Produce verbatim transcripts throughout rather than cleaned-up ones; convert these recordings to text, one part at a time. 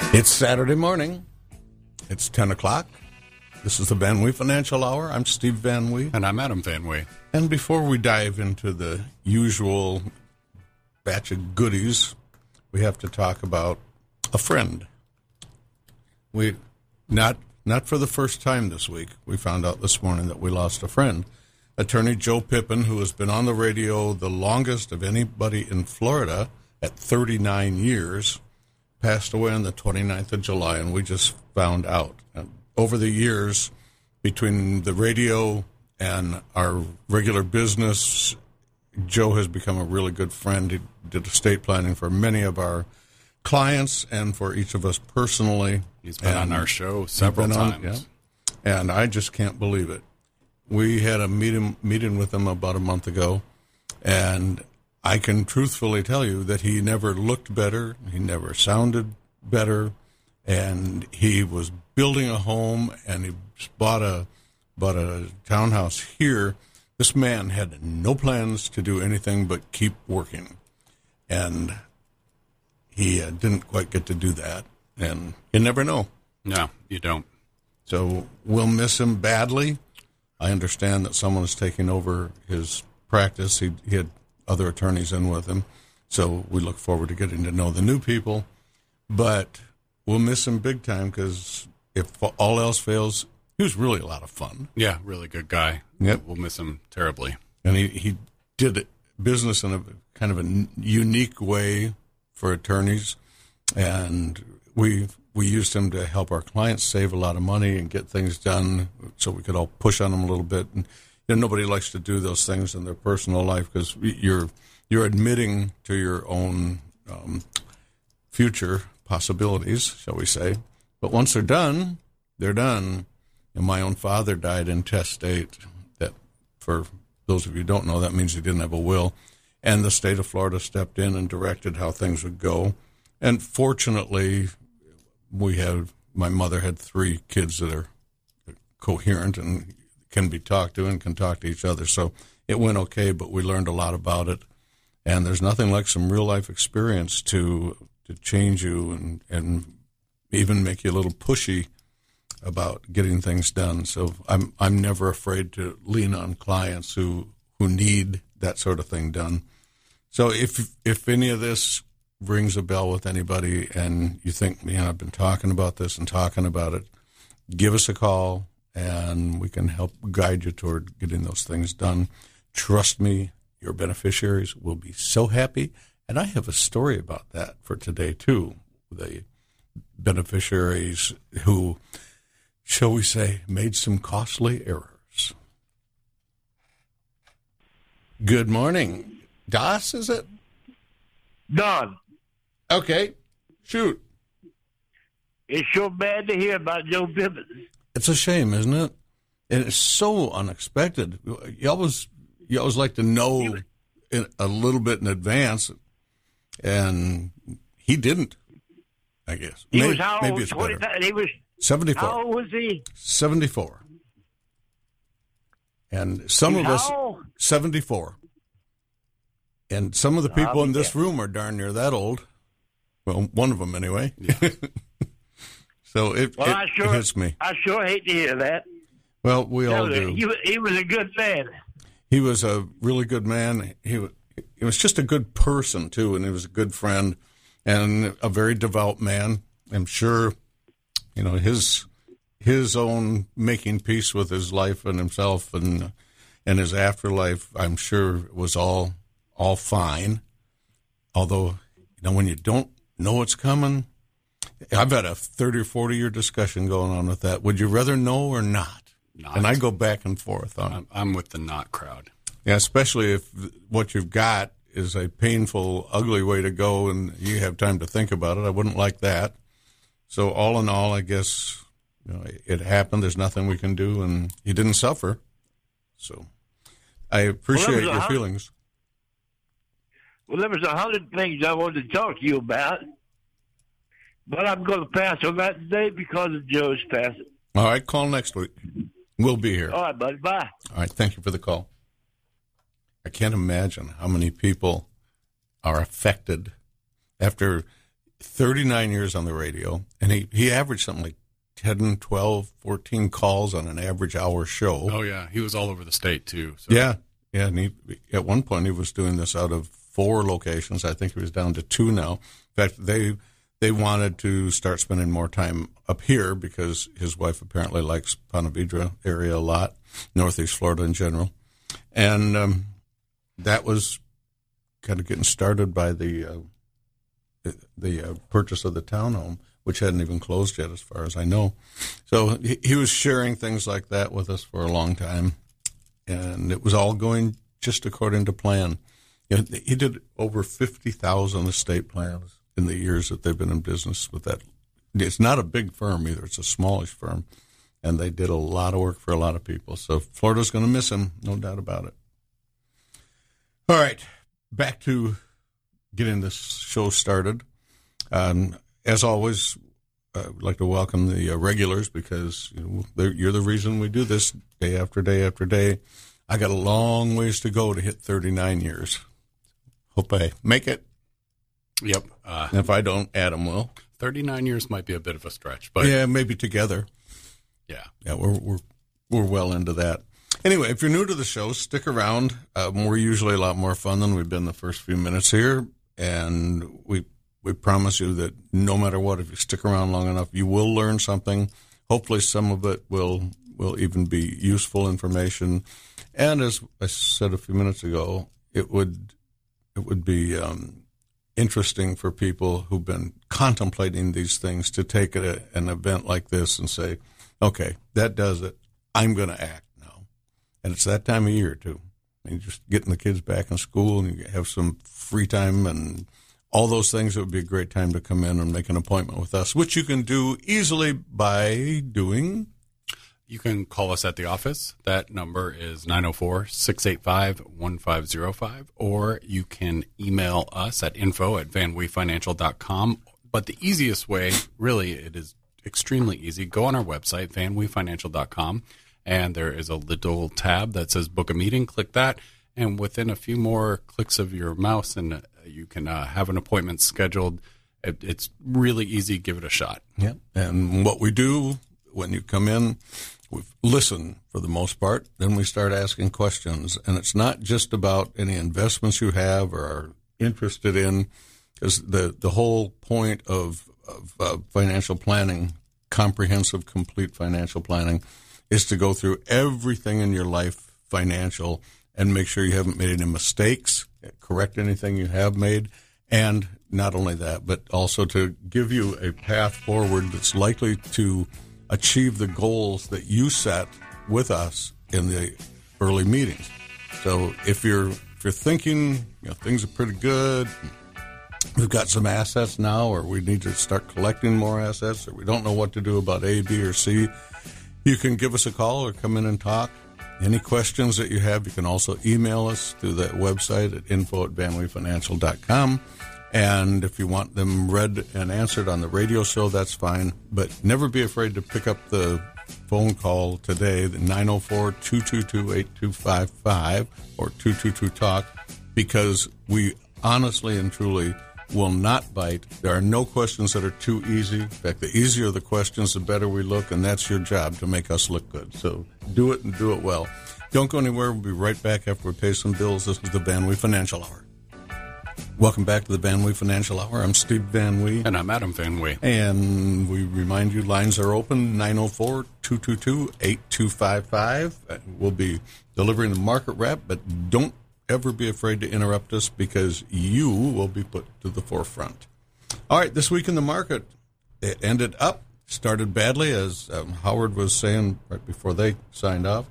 It's Saturday morning. It's ten o'clock. This is the Van Wee Financial Hour. I'm Steve Van Wee. And I'm Adam Van Wee. And before we dive into the usual batch of goodies, we have to talk about a friend. We not not for the first time this week. We found out this morning that we lost a friend. Attorney Joe Pippin, who has been on the radio the longest of anybody in Florida at thirty-nine years, passed away on the twenty-ninth of July, and we just found out. And over the years, between the radio and our regular business, Joe has become a really good friend. He did estate planning for many of our clients and for each of us personally. He's been and on our show several times. On, yeah. And I just can't believe it. We had a meeting, meeting with him about a month ago, and I can truthfully tell you that he never looked better, he never sounded better, and he was building a home, and he bought a bought a townhouse here. This man had no plans to do anything but keep working, and he uh, didn't quite get to do that, and you never know. No, you don't. So we'll miss him badly. I understand that someone is taking over his practice. He, he had other attorneys in with him, so we look forward to getting to know the new people. But we'll miss him big time because if all else fails, he was really a lot of fun. Yeah, really good guy. Yep. We'll miss him terribly. And he, he did business in a kind of a unique way for attorneys, and we we used him to help our clients save a lot of money and get things done so we could all push on them a little bit. And you know, nobody likes to do those things in their personal life because you're you're admitting to your own um, future possibilities, shall we say. But once they're done, they're done. And my own father died intestate. That, for those of you who don't know, that means he didn't have a will. And the state of Florida stepped in and directed how things would go. And fortunately, we have, my mother had three kids that are coherent and can be talked to and can talk to each other. So it went okay, but we learned a lot about it. And there's nothing like some real life experience to to change you and, and even make you a little pushy about getting things done. So I'm I'm never afraid to lean on clients who, who need that sort of thing done. So if if any of this rings a bell with anybody and you think, man, I've been talking about this and talking about it, give us a call and we can help guide you toward getting those things done. Trust me, your beneficiaries will be so happy. And I have a story about that for today, too. The beneficiaries who, shall we say, made some costly errors. Good morning. Das, is it? Don. Okay, shoot. It's sure bad to hear about Joe Pippin. It's a shame, isn't it? And it's so unexpected. You always, you always like to know in, a little bit in advance, and he didn't, I guess. He maybe, was how maybe old? it's better. He was seventy-four. How old was he? seventy-four. And some He's of us, how? seventy-four. And some of the people Oh, in this yeah. room are darn near that old. Well, one of them anyway. Yeah. So it, Well, it, I sure, it hits me. I sure hate to hear that. Well, we That all was a- do. he, was- he was a good man. He was a really good man. He was, he was just a good person, too, and he was a good friend and a very devout man. I'm sure, you know, his his own making peace with his life and himself and and his afterlife, I'm sure, was all all fine. Although, you know, when you don't know what's coming, I've had a thirty or forty year discussion going on with that. Would you rather know or not? Not. And I go back and forth on it. I'm, I'm with the not crowd. Yeah, especially if what you've got is a painful, ugly way to go and you have time to think about it. I wouldn't like that. So all in all, I guess, you know, it happened. There's nothing we can do, and he didn't suffer. So I appreciate Well, your a- feelings. Well, there was a hundred things I wanted to talk to you about, but I'm going to pass on that today because of Joe's passing. All right, call next week. We'll be here. All right, buddy. Bye. All right, thank you for the call. I can't imagine how many people are affected after thirty-nine years on the radio and he, he averaged something like ten, twelve, fourteen calls on an average hour show. Oh, yeah. He was all over the state, too. So. Yeah. Yeah. And he, at one point, he was doing this out of four locations. I think he was down to two now. In fact, they they wanted to start spending more time up here because his wife apparently likes Ponte Vedra area a lot, Northeast Florida in general. And um, that was kind of getting started by the, uh, the, the uh, purchase of the townhome, which hadn't even closed yet, as far as I know. So he, he was sharing things like that with us for a long time, and it was all going just according to plan. You know, he did over fifty thousand estate plans in the years that they've been in business with that. It's not a big firm either. It's a smallish firm, and they did a lot of work for a lot of people. So Florida's going to miss him, no doubt about it. All right, back to getting this show started. Um, As always, uh, I'd like to welcome the uh, regulars because you know, you're the reason we do this day after day after day. I got a long ways to go to hit thirty-nine years. Hope I make it. Yep. Uh, If I don't, Adam will. thirty-nine years might be a bit of a stretch, but Yeah, maybe together. yeah. Yeah, we're we're we're well into that. Anyway, if you're new to the show, stick around. Um, we're usually a lot more fun than we've been the first few minutes here, and we. We promise you that no matter what, if you stick around long enough, you will learn something. Hopefully some of it will will even be useful information. And as I said a few minutes ago, it would it would be um, interesting for people who've been contemplating these things to take a, an event like this and say, okay, that does it. I'm going to act now. And it's that time of year, too. I mean, just getting the kids back in school and you have some free time and all those things, it would be a great time to come in and make an appointment with us, which you can do easily by doing. You can call us at the office. That number is nine oh four, six eight five, one five oh five, or you can email us at info at van wee financial dot com. But the easiest way, really, it is extremely easy. Go on our website, van wee financial dot com, and there is a little tab that says book a meeting. Click that, and within a few more clicks of your mouse and you can uh, have an appointment scheduled. It, it's really easy. Give it a shot. Yeah. And what we do when you come in, we listen for the most part. Then we start asking questions. And it's not just about any investments you have or are interested in, because the, the whole point of, of uh, financial planning, comprehensive, complete financial planning, is to go through everything in your life financial and make sure you haven't made any mistakes, correct anything you have made, and not only that, but also to give you a path forward that's likely to achieve the goals that you set with us in the early meetings. So if you're if you're thinking, you know, things are pretty good, we've got some assets now, or we need to start collecting more assets, or we don't know what to do about A, B, or C, you can give us a call or come in and talk. Any questions that you have, you can also email us through that website at info at van wee financial dot com. And if you want them read and answered on the radio show, that's fine. But never be afraid to pick up the phone call today, the nine oh four, two two two, eight two five five or two two two talk, because we honestly and truly will not bite. There are no questions that are too easy. In fact, the easier the questions, the better we look, and that's your job, to make us look good. So do it and do it well. Don't go anywhere. We'll be right back after we pay some bills. This is the Van Wee Financial Hour. Welcome back to the Van Wee Financial Hour. I'm Steve Van Wee. And I'm Adam Van Wee. And we remind you, lines are open, nine oh four, two two two, eight two five five. We'll be delivering the market wrap, but don't ever be afraid to interrupt us, because you will be put to the forefront. All right, this week in the market, it ended up, started badly, as um, Howard was saying right before they signed off.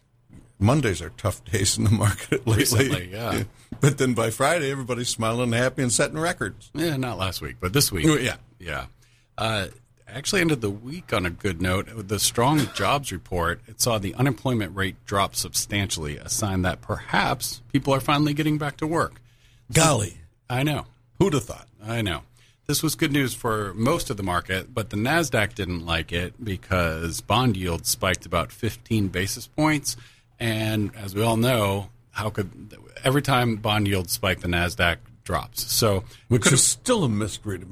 Mondays are tough days in the market lately. Recently, yeah. But then by Friday, everybody's smiling and happy and setting records. Yeah, not last week, but this week. Yeah. Yeah. Uh, actually ended the week on a good note. With the strong jobs report, it saw the unemployment rate drop substantially, a sign that perhaps people are finally getting back to work. Golly. I know. Who'd have thought? I know. This was good news for most of the market, but the NASDAQ didn't like it because bond yields spiked about fifteen basis points. And as we all know, how could every time bond yields spike, the NASDAQ drops. So, Which is still a mystery to me.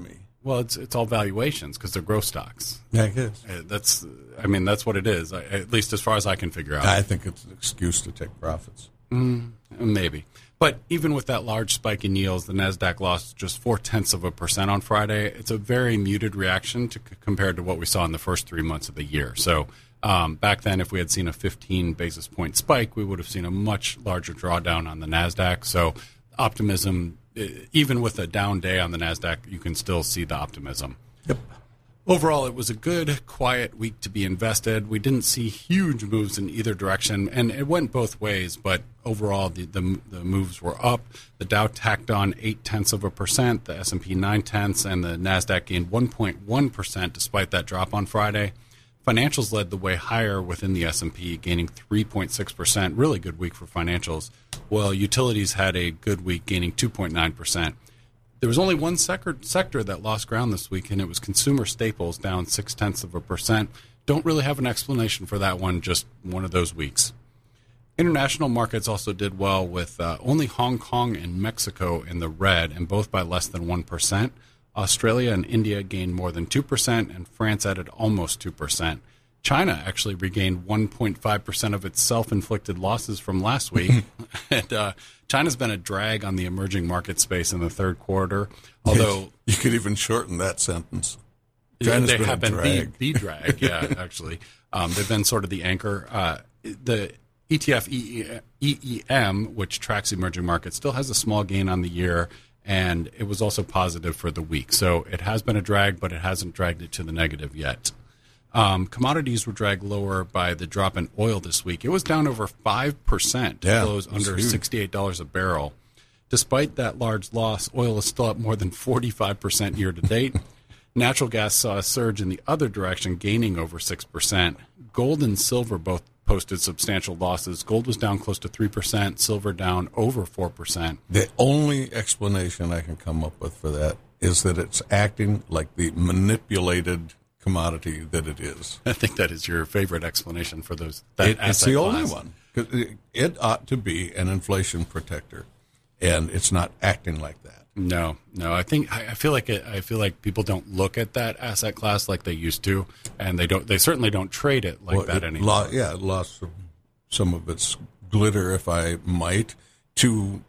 Well, it's it's all valuations because they're growth stocks. Yeah, I guess. Uh, That's, I mean, that's what it is. I, at least as far as I can figure out. I think it's an excuse to take profits. Mm, maybe. But even with that large spike in yields, the NASDAQ lost just four-tenths of a percent on Friday. It's a very muted reaction to, compared to what we saw in the first three months of the year. So um, back then, if we had seen a fifteen basis point spike, we would have seen a much larger drawdown on the NASDAQ. So optimism, even with a down day on the NASDAQ, you can still see the optimism. Yep. Overall, it was a good, quiet week to be invested. We didn't see huge moves in either direction, and it went both ways. But overall, the the, the moves were up. The Dow tacked on eight tenths of a percent, the S and P nine tenths, and the Nasdaq gained one point one percent despite that drop on Friday. Financials led the way higher within the S and P, gaining three point six percent. Really good week for financials. While utilities had a good week, gaining two point nine percent. There was only one sector, sector that lost ground this week, and it was consumer staples, down six-tenths of a percent. Don't really have an explanation for that one, just one of those weeks. International markets also did well, with uh, only Hong Kong and Mexico in the red, and both by less than one percent. Australia and India gained more than two percent, and France added almost two percent. China actually regained one point five percent of its self-inflicted losses from last week. and uh, China's been a drag on the emerging market space in the third quarter, although... You could even shorten that sentence. China's they been have a been drag. the, the drag, yeah, actually. Um, they've been sort of the anchor. Uh, the E T F E E M, which tracks emerging markets, still has a small gain on the year, and it was also positive for the week. So it has been a drag, but it hasn't dragged it to the negative yet. Um, commodities were dragged lower by the drop in oil this week. It was down over five percent to Yeah, close that's under huge. sixty-eight dollars a barrel. Despite that large loss, oil is still up more than forty-five percent year to date. Natural gas saw a surge in the other direction, gaining over six percent. Gold and silver both posted substantial losses. Gold was down close to three percent, silver down over four percent. The only explanation I can come up with for that is that it's acting like the manipulated commodity that it is. I think that is your favorite explanation for those. That It, it's asset the class. only one. 'Cause It, it ought to be an inflation protector, and it's not acting like that. No, no. I think I I feel like it, I feel like people don't look at that asset class like they used to, and they don't. They certainly don't trade it like Well, that it anymore. lo- yeah, it lost some, some of its glitter, if I might, to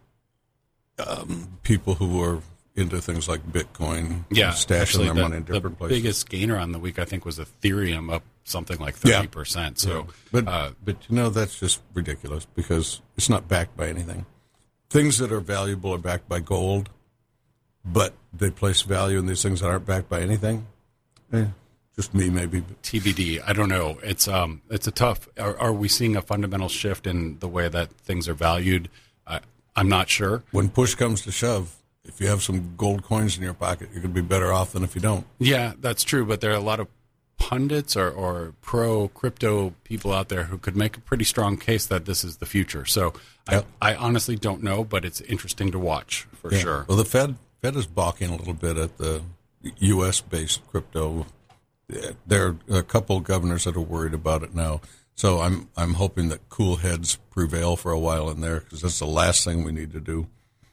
um, people who are into things like Bitcoin, yeah, stashing actually, their the, money in different the places. biggest gainer on the week, I think, was Ethereum, up something like Yeah. thirty percent. So, But uh, but you know that's just ridiculous because it's not backed by anything. Things that are valuable are backed by gold, but they place value in these things that aren't backed by anything. Eh, just me, maybe. T B D. I don't know. It's um, it's a tough. Are, are we seeing a fundamental shift in the way that things are valued? Uh, I'm not sure. When push comes to shove, if you have some gold coins in your pocket, you're going to be better off than if you don't. Yeah, that's true. But there are a lot of pundits or, or pro crypto people out there who could make a pretty strong case that this is the future. So Yep. I, I honestly don't know, but it's interesting to watch for Yeah. sure. Well, the Fed Fed is balking a little bit at the U S based crypto. There are a couple governors that are worried about it now. So I'm I'm hoping that cool heads prevail for a while in there because that's the last thing we need to do,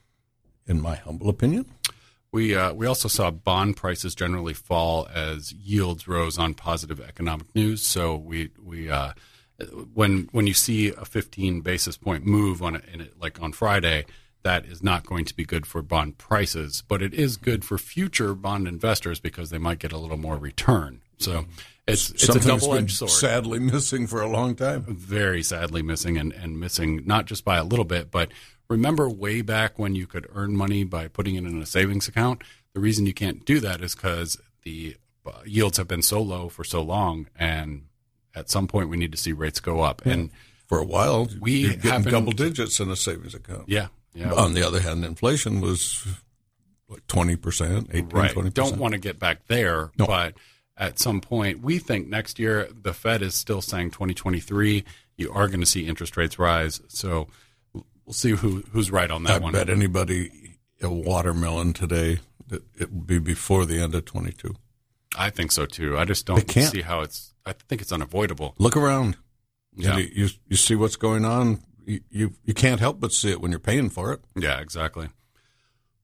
in my humble opinion. We uh, we also saw bond prices generally fall as yields rose on positive economic news. So we we uh, when when you see a fifteen basis point move on it, in it like on Friday, that is not going to be good for bond prices, but it is good for future bond investors because they might get a little more return. So it's it's Something a that's double been edged sword. sadly missing for a long time. Very sadly missing, and, and missing not just by a little bit, but remember way back when you could earn money by putting it in a savings account? The reason you can't do that is because the uh, yields have been so low for so long, and at some point we need to see rates go up. Yeah. And For a while, We you're getting haven't- double digits in a savings account. yeah, yeah. On the other hand, inflation was what, twenty percent, eighteen, Right. twenty percent. Don't want to get back there, No. but at some point, we think next year, the Fed is still saying twenty twenty-three, you are going to see interest rates rise. So we'll see who who's right on that I one. bet anybody a watermelon today that it will be before the end of twenty-two. I think so too. I just don't can't. see how it's. I think it's unavoidable. Look around. Yeah, You, you you see what's going on. You, you you can't help but see it when you're paying for it. yeah, exactly.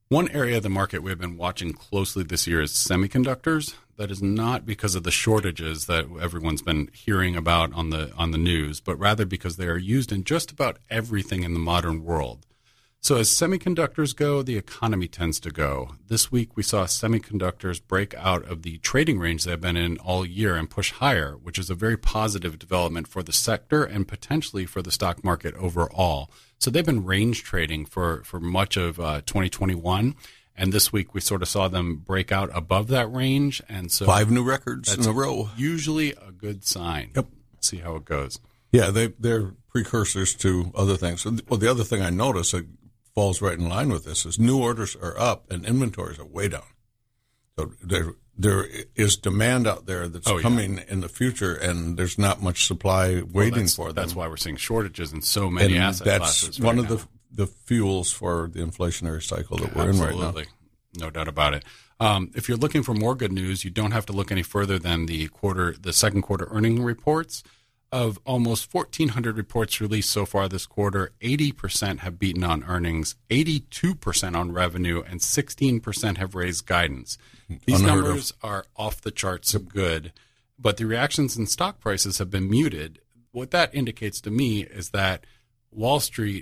One area of the market we've been watching closely this year is semiconductors. That is not because of the shortages that everyone's been hearing about on the on the news, but rather because they are used in just about everything in the modern world. So as semiconductors go, the economy tends to go. This week we saw semiconductors break out of the trading range they've been in all year and push higher, which is a very positive development for the sector and potentially for the stock market overall. So they've been range trading for, for much of uh, twenty twenty-one. And this week we sort of saw them break out above that range. And so five new records that's in a row. Usually a good sign. Yep. See how it goes. Yeah, they, they're precursors to other things. Well, the other thing I noticed that falls right in line with this is new orders are up and inventories are way down. So there there is demand out there that's oh, yeah. coming in the future, and there's not much supply waiting well, for them. That's why we're seeing shortages in so many and asset that's classes. Right one now. of the the fuels for the inflationary cycle that Yeah, we're absolutely. in right now. No doubt about it. Um, if you're looking for more good news, you don't have to look any further than the quarter, the second quarter earning reports. Of almost fourteen hundred reports released so far this quarter, eighty percent have beaten on earnings, eighty-two percent on revenue, and sixteen percent have raised guidance. These Unheard numbers of. are off the charts good, but the reactions in stock prices have been muted. What that indicates to me is that Wall Street,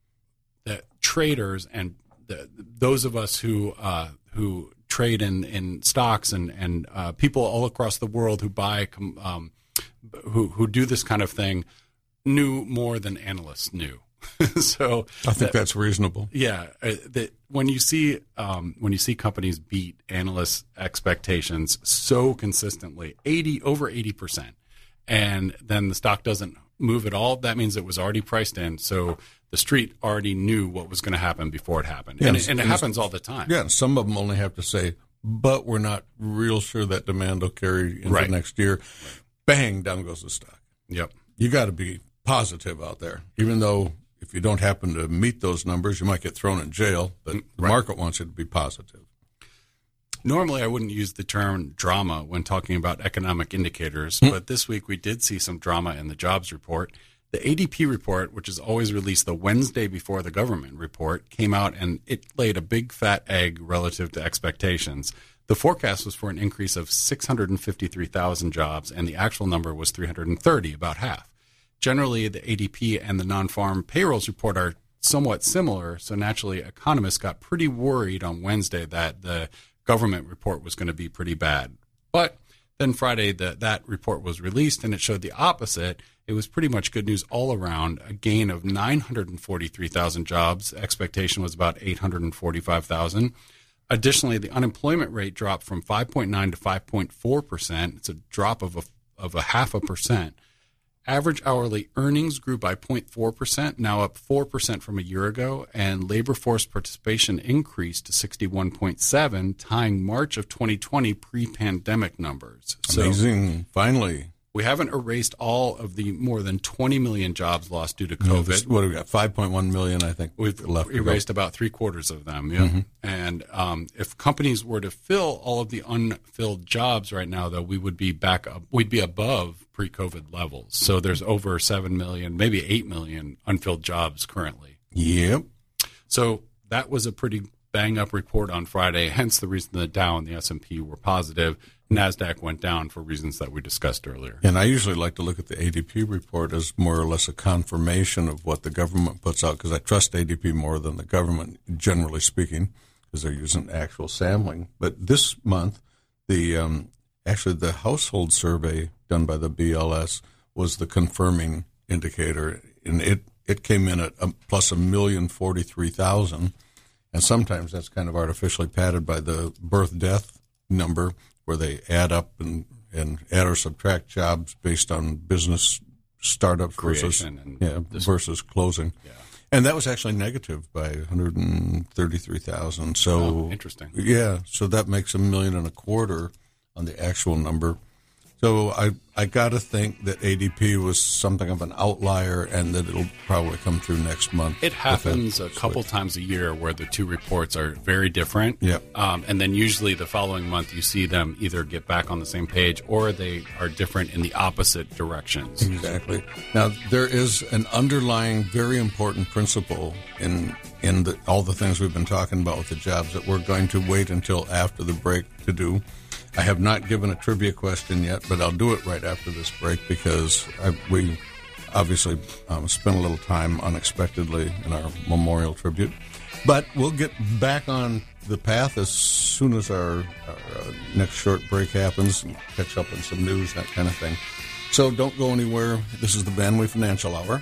the traders, and the, those of us who uh, who trade in, in stocks and and uh, people all across the world who buy um, who who do this kind of thing knew more than analysts knew. So I think that, that's reasonable. Yeah, uh, that when you see um, when you see companies beat analysts' expectations so consistently, eighty over eighty percent, and then the stock doesn't move at all, that means it was already priced in. So the street already knew what was going to happen before it happened, Yeah, and, it, and it and happens all the time. Yeah, and some of them only have to say, but we're not real sure that demand will carry into Right. next year. Bang, down goes the stock. Yep. You got to be positive out there, even though if you don't happen to meet those numbers, you might get thrown in jail, but the Right. market wants you to be positive. Normally, I wouldn't use the term drama when talking about economic indicators, Hmm. but this week we did see some drama in the jobs report. The A D P report, which is always released the Wednesday before the government report, came out and it laid a big fat egg relative to expectations. The forecast was for an increase of six hundred fifty-three thousand jobs, and the actual number was three hundred thirty, about half. Generally, the A D P and the non-farm payrolls report are somewhat similar, so naturally economists got pretty worried on Wednesday that the government report was going to be pretty bad. But then Friday, the, that report was released, and it showed the opposite. It was pretty much good news all around, a gain of nine hundred forty-three thousand jobs. Expectation was about eight hundred forty-five thousand. Additionally, the unemployment rate dropped from five point nine to five point four percent. It's a drop of a, of a half a percent. Average hourly earnings grew by zero point four percent, now up four percent from a year ago, and labor force participation increased to sixty-one point seven, tying March of twenty twenty pre-pandemic numbers. So Amazing. Finally. we haven't erased all of the more than twenty million jobs lost due to You know, COVID. this- what do we got? five point one million, I think. We've left to go. erased about three quarters of them. Yeah. Mm-hmm. And um, if companies were to fill all of the unfilled jobs right now, though, we would be back up. We'd be above pre-COVID levels. So there's over seven million, maybe eight million unfilled jobs currently. Yep. So that was a pretty bang-up report on Friday. Hence the reason the Dow and the S and P were positive. NASDAQ went down for reasons that we discussed earlier. And I usually like to look at the A D P report as more or less a confirmation of what the government puts out, because I trust A D P more than the government, generally speaking, because they're using actual sampling. But this month, the um, actually the household survey done by the B L S was the confirming indicator, and it, it came in at a, plus a million forty-three thousand, and sometimes that's kind of artificially padded by the birth-death number, where they add up and, and add or subtract jobs based on business startups versus Creation and yeah, this- versus closing. Yeah. And that was actually negative by one hundred thirty-three thousand. So Oh, interesting. yeah, so that makes a million and a quarter on the actual number. So I I got to think that A D P was something of an outlier, and that it'll probably come through next month. It happens a couple times a year where the two reports are very different. Yep. Um, and then usually the following month you see them either get back on the same page or they are different in the opposite directions. Exactly. Now, there is an underlying, very important principle in in the, all the things we've been talking about with the jobs that we're going to wait until after the break to do. I have not given a trivia question yet, but I'll do it right after this break because I, we obviously um, spent a little time unexpectedly in our memorial tribute. But we'll get back on the path as soon as our, our uh, next short break happens and catch up on some news, that kind of thing. So don't go anywhere. This is the Van Wee Financial Hour.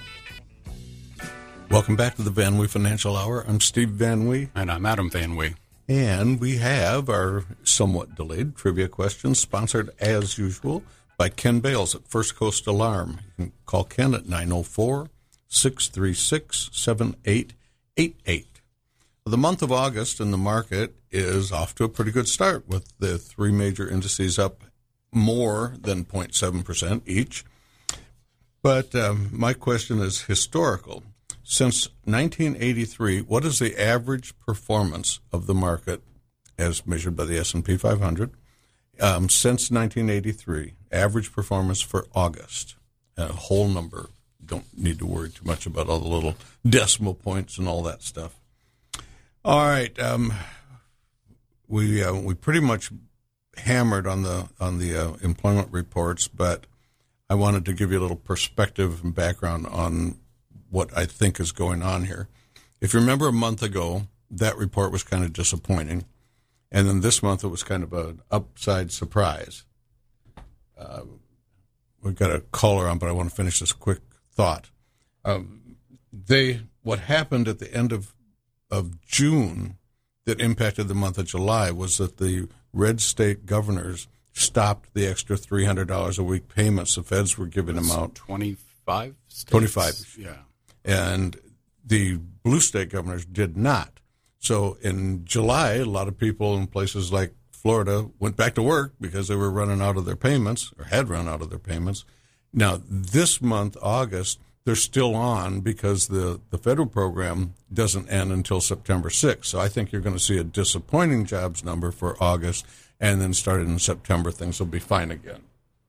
Welcome back to the Van Wee Financial Hour. I'm Steve Van Wee. And I'm Adam Van Wee. And we have our somewhat delayed trivia questions, sponsored as usual by Ken Bales at First Coast Alarm. You can call Ken at nine oh four, six three six, seven eight eight eight. The month of August in the market is off to a pretty good start, with the three major indices up more than zero point seven percent each. But um, my question is historical. Since nineteen eighty-three, what is the average performance of the market as measured by the S and P five hundred? Um, since nineteen eighty-three, average performance for August, a whole number. Don't need to worry too much about all the little decimal points and all that stuff. All right, um, we uh, we pretty much hammered on the on the uh, employment reports, but I wanted to give you a little perspective and background on what I think is going on here. If you remember a month ago, that report was kind of disappointing. And then this month it was kind of an upside surprise. Uh, we've got a caller on, but I want to finish this quick thought. Um, they what happened at the end of, of June that impacted the month of July was that the red state governors stopped the extra three hundred dollars a week payments the feds were giving them out. twenty-five states? twenty-five. Yeah. And the blue state governors did not. So in July, a lot of people in places like Florida went back to work because they were running out of their payments or had run out of their payments. Now, this month, August, they're still on because the, the federal program doesn't end until September sixth. So I think you're going to see a disappointing jobs number for August, and then starting in September, things will be fine again.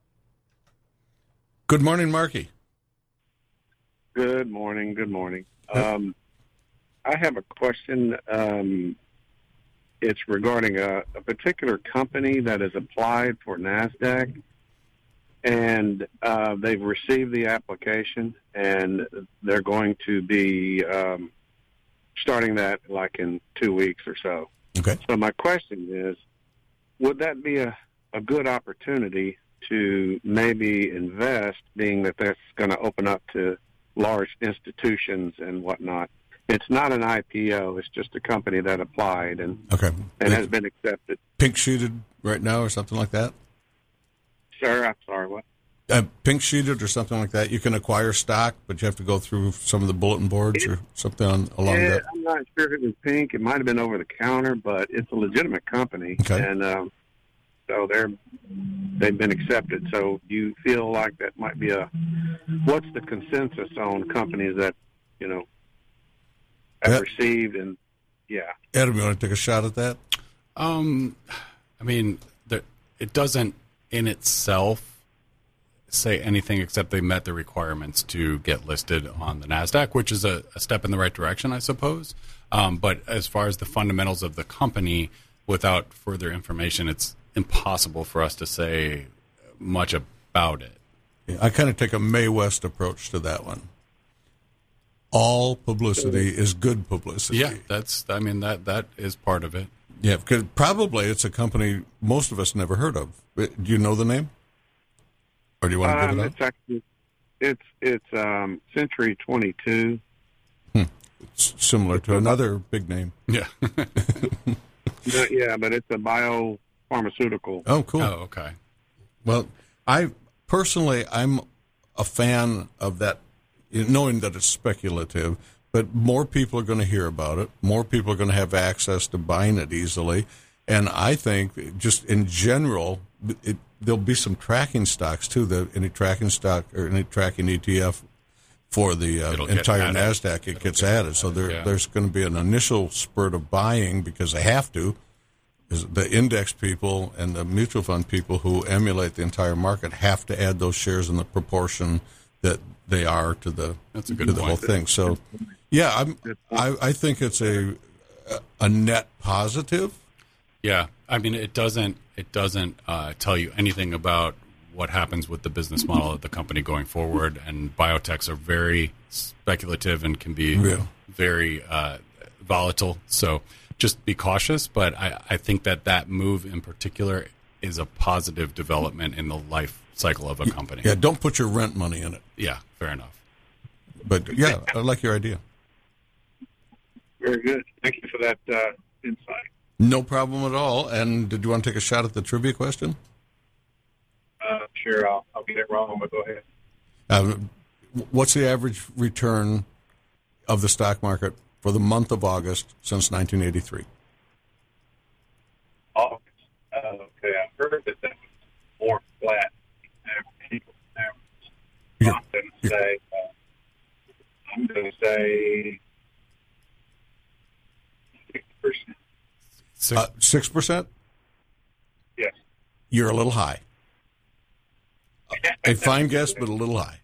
Good morning, Marky. Good morning. Good morning. Um, I have a question. Um, it's regarding a, a particular company that has applied for NASDAQ, and uh, they've received the application, and they're going to be um, starting that like in two weeks or so. Okay. So my question is, would that be a, a good opportunity to maybe invest, being that that's going to open up to large institutions and whatnot? It's not an I P O. It's just a company that applied and okay. and has been accepted. Pink sheeted right now or something like that? Sir, I'm sorry, what? Uh, pink sheeted or something like that. You can acquire stock, but you have to go through some of the bulletin boards or something on, along yeah, that. I'm not sure if it was pink. It might have been over the counter, but it's a legitimate company. Okay. And um, so they're, they've been accepted. So do you feel like that might be a, what's the consensus on companies that, you know, have Ed, received and, yeah. Adam, you want to take a shot at that? Um, I mean, there, it doesn't in itself say anything except they met the requirements to get listed on the NASDAQ, which is a, a step in the right direction, I suppose. Um, but as far as the fundamentals of the company, without further information, it's impossible for us to say much about it. Yeah, I kind of take a Mae West approach to that one. All publicity is good publicity. Yeah, that's. I mean, that that is part of it. Yeah, because probably it's a company most of us never heard of. Do you know the name? Or do you want to um, give it up? It's actually, it's, it's um, Century twenty-two. Hmm. It's similar to another big name. Yeah. Yeah, but it's a biopharmaceutical. Oh, cool. Oh, okay. Well, I personally, I'm a fan of that, knowing that it's speculative, but more people are going to hear about it. More people are going to have access to buying it easily. And I think just in general, it, there'll be some tracking stocks too. The any tracking stock or any tracking E T F for the uh, entire NASDAQ, it gets added. So there, yeah. there's going to be an initial spurt of buying because they have to. Is the index people and the mutual fund people who emulate the entire market have to add those shares in the proportion that they are to the That's a good to the point. whole thing. So, yeah, I'm, I I think it's a a net positive. Yeah, I mean, it doesn't it doesn't uh, tell you anything about what happens with the business model of the company going forward. And biotechs are very speculative and can be Yeah. very uh, volatile. So just be cautious. But I, I think that that move in particular is a positive development in the life cycle of a company. Yeah, don't put your rent money in it. Yeah, fair enough. But yeah, I like your idea. Very good. Thank you for that uh, insight. No problem at all. And did you want to take a shot at the trivia question? Uh, sure, I'll, I'll get it wrong, but go ahead. Uh, what's the average return of the stock market for the month of August since nineteen eighty-three? August. Uh, okay, I've heard that that was more flat. Average. Yeah. I'm going to say, uh, I'm going to say six percent. Six, Uh, six percent? Yes. You're a little high. A fine guess, but a little high.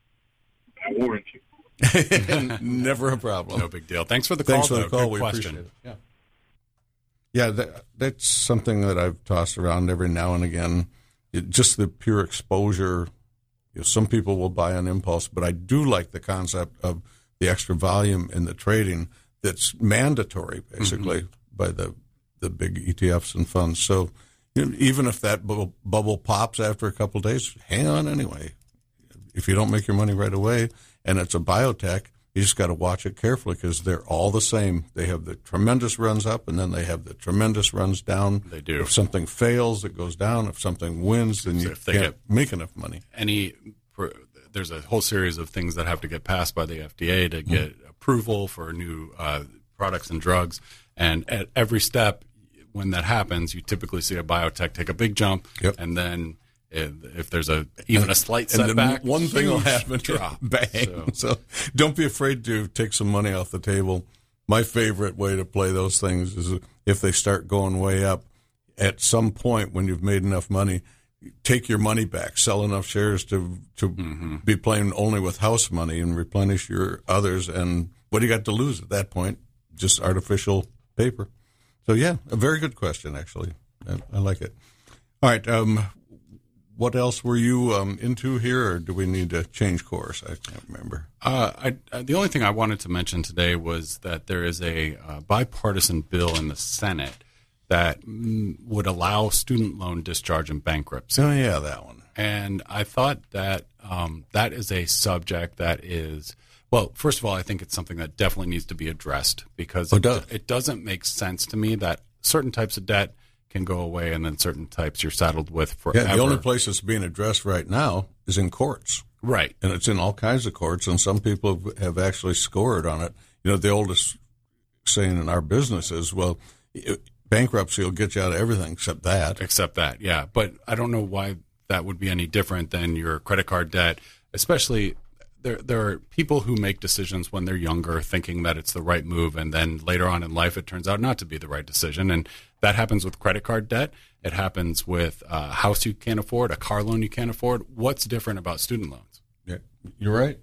I warned you. Never a problem. no big deal. Thanks for the call. Thanks for the though. call. Good We question. appreciate it. Yeah, yeah that, that's something that I've tossed around every now and again. It, just the pure exposure. You know, some people will buy on impulse, but I do like the concept of the extra volume in the trading that's mandatory, basically, mm-hmm. by the, the big E T Fs and funds. So you know, even if that bubble, bubble pops after a couple of days, hang on anyway. If you don't make your money right away, and it's a biotech, you just got to watch it carefully because they're all the same. They have the tremendous runs up, and then they have the tremendous runs down. They do. If something fails, it goes down. If something wins, then So you if they can't get make enough money. Any, there's a whole series of things that have to get passed by the F D A to get mm. approval for new uh, products and drugs. And at every step, when that happens, you typically see a biotech take a big jump, yep. and then if, if there's a even and, a slight and setback, then one thing will happen, drop. Bang! So. so don't be afraid to take some money off the table. My favorite way to play those things is if they start going way up. At some point, when you've made enough money, take your money back, sell enough shares to to mm-hmm. be playing only with house money and replenish your others. And what do you got to lose at that point? Just artificial paper. So, yeah, a very good question, actually. I, I like it. All right. Um, what else were you um, into here, or do we need to change course? I can't remember. Uh, I, I, the only thing I wanted to mention today was that there is a uh, bipartisan bill in the Senate that mm, would allow student loan discharge in bankruptcy. Oh, yeah, that one. And I thought that um, that is a subject that is – well, first of all, I think it's something that definitely needs to be addressed because oh, it, does. it doesn't make sense to me that certain types of debt can go away and then certain types you're saddled with forever. Yeah, the only place it's being addressed right now is in courts. Right. And it's in all kinds of courts, and some people have actually scored on it. You know, the oldest saying in our business is, well, bankruptcy will get you out of everything except that. Except that, yeah. But I don't know why that would be any different than your credit card debt, especially – There, there are people who make decisions when they're younger thinking that it's the right move, and then later on in life it turns out not to be the right decision. And that happens with credit card debt. It happens with a house you can't afford, a car loan you can't afford. What's different about student loans? Yeah, you're right.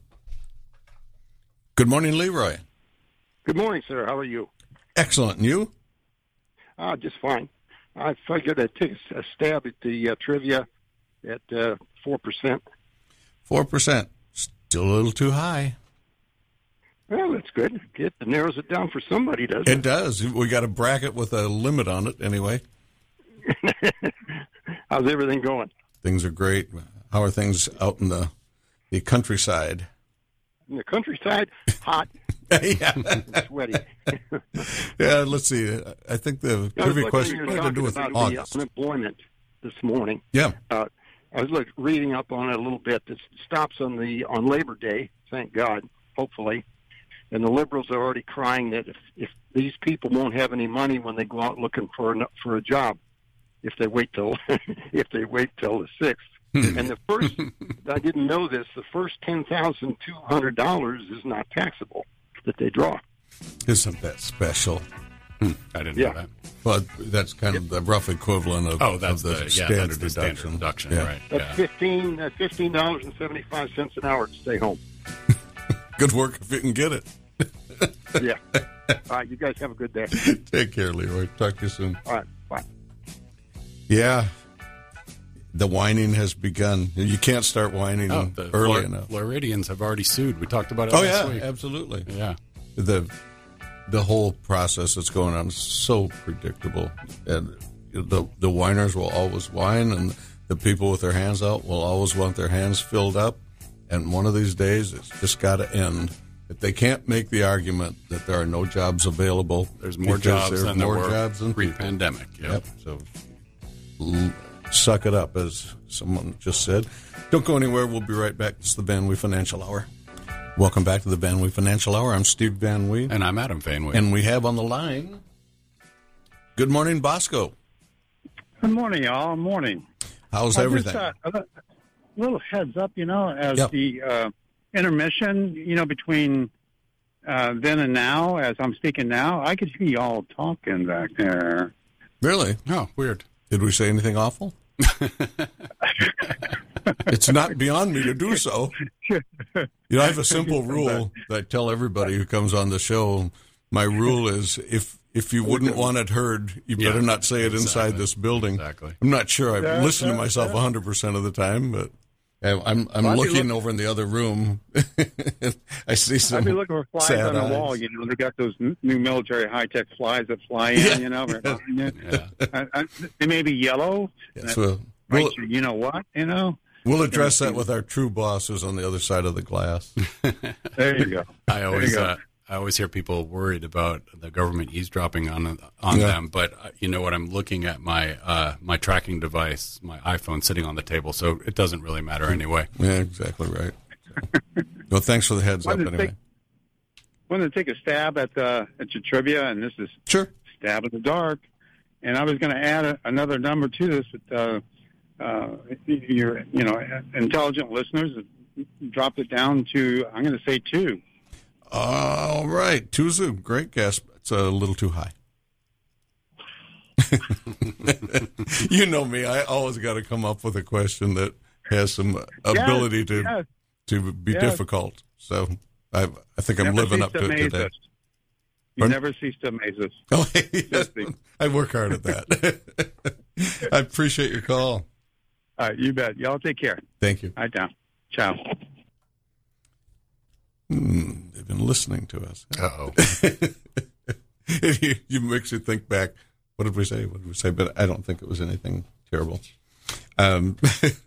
Good morning, Leroy. Good morning, sir. How are you? Excellent. And you? Uh, just fine. I figured I'd take a stab at the uh, trivia at uh, four percent. four percent. Still a little too high. Well, that's good. It narrows it down for somebody, doesn't it? It does. We got a bracket with a limit on it anyway. How's everything going? Things are great. How are things out in the, the countryside? In the countryside, hot. yeah. Sweaty. yeah, let's see. I think the trivia question had to do with about August. The unemployment this morning. Yeah. Uh, I was look, reading up on it a little bit. It stops on the on Labor Day, thank God, hopefully. And the liberals are already crying that if, if these people won't have any money when they go out looking for a, for a job, if they wait till if they wait till the sixth. And the first, I didn't know this, the first ten thousand two hundred dollars is not taxable that they draw. Isn't that special? Hmm. I didn't Yeah. know that. Well, that's kind of the rough equivalent of, Oh, that's of the, the, yeah, standard that's the deduction. standard deduction, Yeah. right? That's Yeah. fifteen uh, fifteen dollars and seventy five cents an hour to stay home. Good work if you can get it. Yeah. All right, you guys have a good day. Take care, Leroy. Talk to you soon. All right, bye. Yeah. The whining has begun. You can't start whining Oh, the early Flor- enough. Floridians have already sued. We talked about it Oh, last yeah, week. absolutely. Yeah. The the whole process that's going on is so predictable. And the the whiners will always whine, and the people with their hands out will always want their hands filled up. And one of these days, it's just got to end. If they can't make the argument that there are no jobs available, There's more because jobs there are than there more were jobs than people. pre-pandemic. Yep. Yep. So l- suck it up, as someone just said. Don't go anywhere. We'll be right back. It's the Van Wee Financial Hour. Welcome back to the Van Wee Financial Hour. I'm Steve Van Wee. And I'm Adam Van Wee. And we have on the line, good morning, Bosco. Good morning, y'all. Morning. How's Uh, everything? Just, uh, a little heads up, you know, as Yep. the uh, intermission, you know, between uh, then and now, as I'm speaking now, I could hear y'all talking back there. Really? Oh, weird. Did we say anything awful? It's not beyond me to do so. You know, I have a simple rule that I tell everybody who comes on the show. My rule is if if you wouldn't want it heard, you better Yeah, not say it inside exactly. this building. Exactly. I'm not sure I Yeah, listen to yeah, myself one hundred percent of the time, but I'm I'm, I'm Well, I'd be looking look- over in the other room. I see some I'd be looking for flies sad on the eyes. wall. You know, they got those n- new military high-tech flies that fly in, Yeah. you know. right behind you. Yeah. I, I, they may be yellow. Yeah, That so writes we'll, you, you know what, you know. we'll address that with our true boss who's on the other side of the glass. There you go. I always, go. uh, I always hear people worried about the government eavesdropping on on Yeah. them. But uh, you know what? I'm looking at my uh, my tracking device, my iPhone, sitting on the table, so it doesn't really matter anyway. Yeah, exactly right. Well, thanks for the heads up Wanted to anyway. take- Wanted to take a stab at the at your trivia, and this is Sure. stab in the dark. And I was going to add a, another number to this, but uh, uh, your you know intelligent listeners dropped it down to, I'm going to say two. All right. Two's a great guess. But it's a little too high. You know me. I always got to come up with a question that has some ability to Yes, to be yes. difficult. So I I think I'm never living cease up to it amaze today. us. You Pardon? never cease to amaze us. Oh, yes. Seriously. I work hard at that. I appreciate your call. All right, you bet. Y'all take care. Thank you. All right, down. Ciao. Hmm, they've been listening to us. Uh oh. you, you makes you think back. What did we say? What did we say? But I don't think it was anything terrible. Um,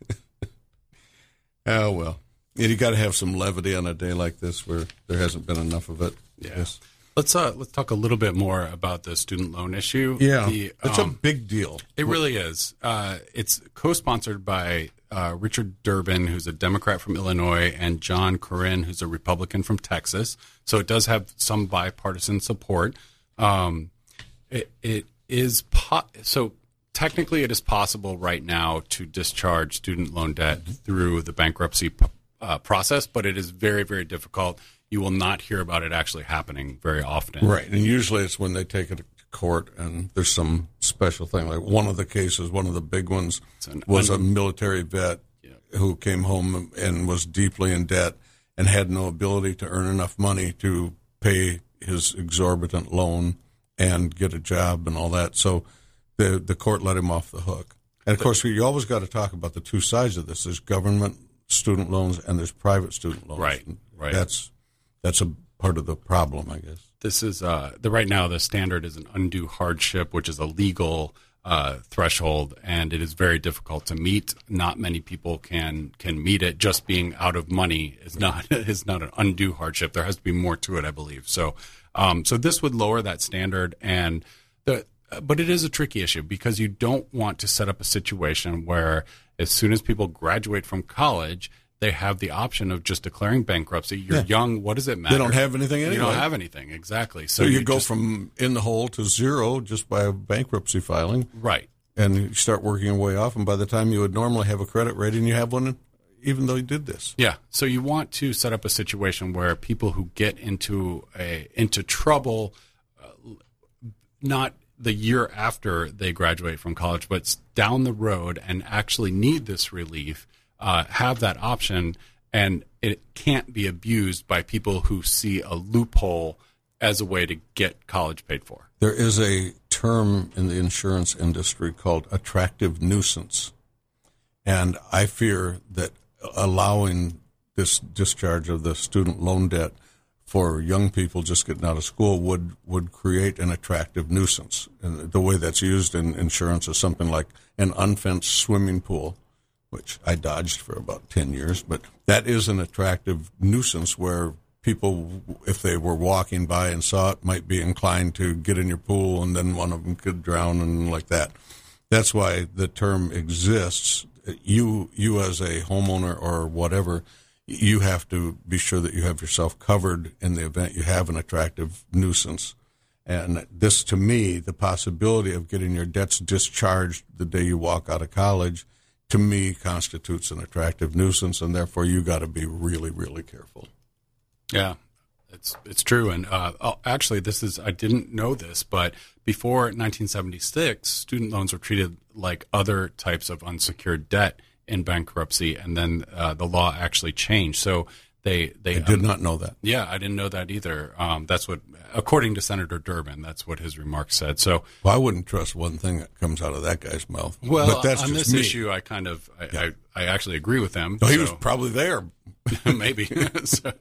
oh well, yeah, you got to have some levity on a day like this where there hasn't been enough of it. Yes. Let's uh let's talk a little bit more about the student loan issue. Yeah, The, it's a um, big deal. It really is. Uh, it's co-sponsored by uh, Richard Durbin, who's a Democrat from Illinois, and John Cornyn, who's a Republican from Texas. So it does have some bipartisan support. Um, it, it is po- so technically it is possible right now to discharge student loan debt through the bankruptcy p- uh, process, but it is very, very difficult. You will not hear about it actually happening very often. Right, and usually it's when they take it to court and there's some special thing. Like one of the cases, one of the big ones, an was un- a military vet Yeah. who came home and was deeply in debt and had no ability to earn enough money to pay his exorbitant loan and get a job and all that. So the the court let him off the hook. And, of course, you always got to talk about the two sides of this. There's government student loans and there's private student loans. Right, right. That's That's a part of the problem, I guess. This is uh, the right now the standard is an undue hardship, which is a legal uh, threshold, and it is very difficult to meet. Not many people can can meet it. Just being out of money is not is not an undue hardship. There has to be more to it, I believe. So, um, so this would lower that standard, and the but it is a tricky issue because you don't want to set up a situation where as soon as people graduate from college, they have the option of just declaring bankruptcy. You're Yeah. young. What does it matter? They don't have anything anyway. You don't have anything. Exactly. So, So you, go just- from in the hole to zero just by a bankruptcy filing. right. and you start working your way off, and by the time you would normally have a credit rating, you have one, even though you did this. Yeah. So you want to set up a situation where people who get into a into trouble, uh, not the year after they graduate from college, but down the road and actually need this relief, uh, have that option, and it can't be abused by people who see a loophole as a way to get college paid for. There is a term in the insurance industry called attractive nuisance, and I fear that allowing this discharge of the student loan debt for young people just getting out of school would, would create an attractive nuisance. And the way that's used in insurance is something like an unfenced swimming pool, which I dodged for about ten years, but that is an attractive nuisance where people, if they were walking by and saw it, might be inclined to get in your pool, and then one of them could drown and like that. That's why the term exists. You, you as a homeowner or whatever, you have to be sure that you have yourself covered in the event you have an attractive nuisance. And this, to me, the possibility of getting your debts discharged the day you walk out of college, to me, constitutes an attractive nuisance, and therefore you got to be really, really careful. Yeah, it's it's true. And uh, oh, actually, this is, I didn't know this, but before nineteen seventy-six, student loans were treated like other types of unsecured debt in bankruptcy, and then uh, the law actually changed. So they they I did um, not know that. Yeah, I didn't know that either. Um, that's what, according to Senator Durbin, that's what his remarks said. So, well, I wouldn't trust one thing that comes out of that guy's mouth. well, but that's on just this me. issue, I kind of I, Yeah. I, I actually agree with him. No, he so, was probably there. maybe. so,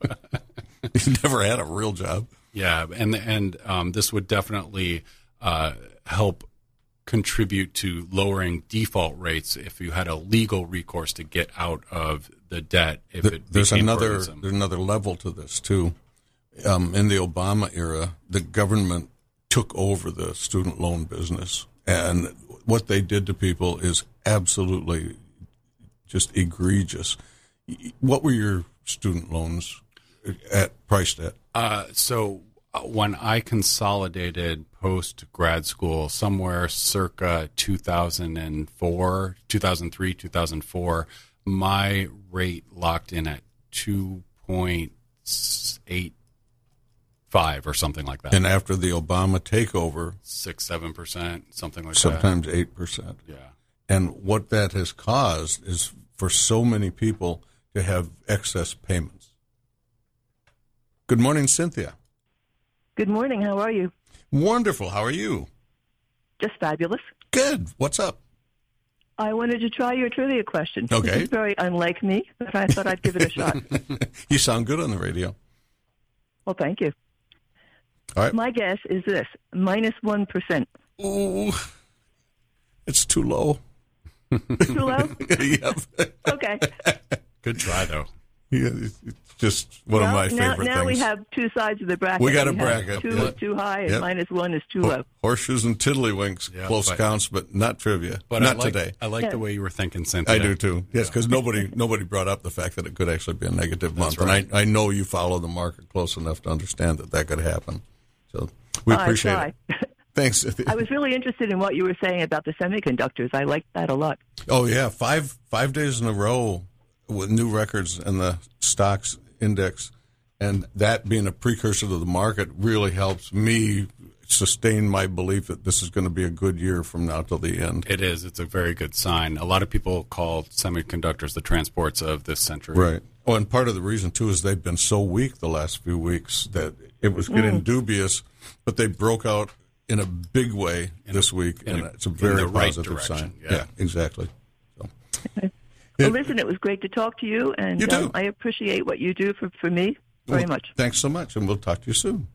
He never had a real job. yeah, and and um, this would definitely uh, help contribute to lowering default rates if you had a legal recourse to get out of the debt. If Th- it there's became another burdensome. there's another level to this too. Um, in the Obama era, the government took over the student loan business, and what they did to people is absolutely just egregious. What were your student loans at priced at? Uh, so uh, when I consolidated post grad school, somewhere circa two thousand four, two thousand three, two thousand four, my rate locked in at two point eight five or something like that. And after the Obama takeover, Six, seven percent, something like that. sometimes eight percent. Yeah. And what that has caused is for so many people to have excess payments. Good morning, Cynthia. Good morning. How are you? Wonderful. How are you? Just fabulous. Good. What's up? I wanted to try your trivia question. Okay. This is very unlike me, but I thought I'd give it a shot. You sound good on the radio. Well, thank you. All right. My guess is this, minus one percent. Ooh, it's too low. Too low? Yep. Okay. Good try, though. Yeah, it's just one Well, of my now, favorite now things. we have two sides of the bracket. We got a have bracket, Two yeah. is too high and Yep. minus one is too Ho- low. Horseshoes and tiddlywinks, Yeah, close but- counts, but not trivia. But not I like, today. I like Yeah. the way you were thinking, Cynthia. I do too. Yes, because nobody nobody brought up the fact that it could actually be a negative That's month, right. and I I know you follow the market close enough to understand that that could happen. So we I appreciate try. it. Thanks. I was really interested in what you were saying about the semiconductors. I liked that a lot. Oh yeah, five five days in a row with new records in the stocks index, and that being a precursor to the market really helps me sustain my belief that this is going to be a good year from now till the end. It is. It's a very good sign. A lot of people call semiconductors the transports of this century. Right. Oh, and part of the reason too is they've been so weak the last few weeks that it was getting Mm. dubious, but they broke out in a big way this week, in and a- it's a in very the right positive direction, sign. yeah. exactly. So. Well, listen, it was great to talk to you, and You do. um, I appreciate what you do for, for me very Well, much. Thanks so much, and we'll talk to you soon.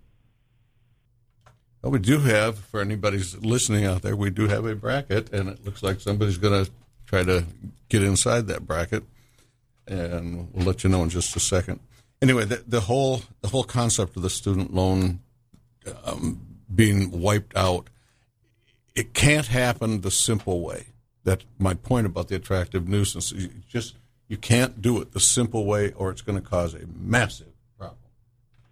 Well, we do have, for anybody who's listening out there, we do have a bracket, and it looks like somebody's going to try to get inside that bracket, and we'll let you know in just a second. Anyway, the, the whole the whole concept of the student loan um, being wiped out, it can't happen the simple way. That's my point about the attractive nuisance. You just you can't do it the simple way, or it's going to cause a massive problem.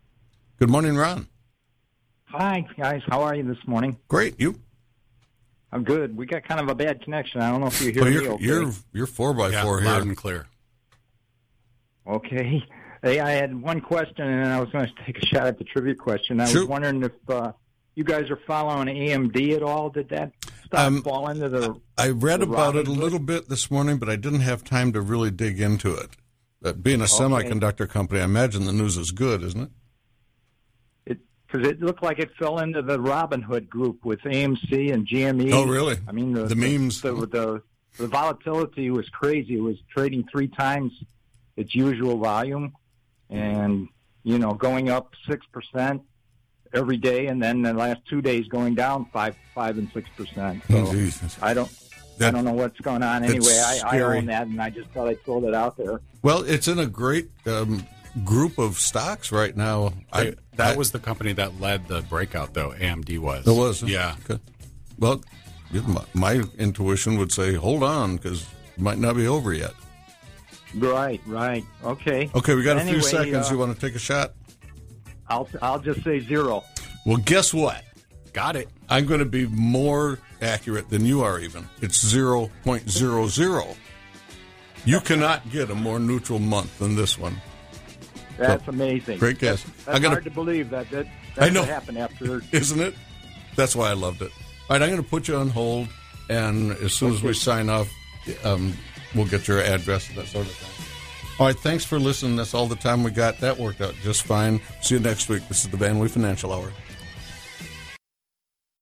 Good morning, Ron. Hi, guys. How are you this morning? Great. You? I'm good. We got kind of a bad connection. I don't know if you hear Oh, me you're, okay. you're, you're four by Yeah, four loud here. and clear. Okay. Hey, I had one question, and I was going to take a shot at the trivia question. I Shoot. was wondering if uh, you guys are following A M D at all. Did that stock Um, fall into the... I read the about it a Robinhood? little bit this morning, but I didn't have time to really dig into it. Uh, being a semiconductor company, I imagine the news is good, isn't it? Because it, it looked like it fell into the Robinhood group with A M C and G M E. Oh, really? I mean, the, The memes. The, the, the volatility was crazy. It was trading three times its usual volume and, you know, going up six percent every day, and then the last two days going down five, five and six percent. So Oh, Jesus. I don't, That- I don't know what's going on. that's Anyway, I, I scary. own that, and I just thought I'd throw that out there. Well, it's in a great um, group of stocks right now. I, I, that I- was the company that led the breakout, though. A M D was. It was? Yeah. Okay. Well, yeah, my, my intuition would say, hold on, because it might not be over yet. Right, right. Okay. Okay, we got a Anyway, few seconds. uh, You want to take a shot? I'll, I'll just say zero. Well, guess what? Got it. I'm going to be more accurate than you are even. It's zero point zero zero. You cannot get a more neutral month than this one. That's So, amazing. great guess. That's, I that's gotta- hard to believe that that, I that know. happened after. Isn't it? That's why I loved it. All right, I'm going to put you on hold, and as soon as we sign off, um, we'll get your address and that sort of thing. All right, thanks for listening. That's all the time we got. That worked out just fine. See you next week. This is the Van Wee Financial Hour.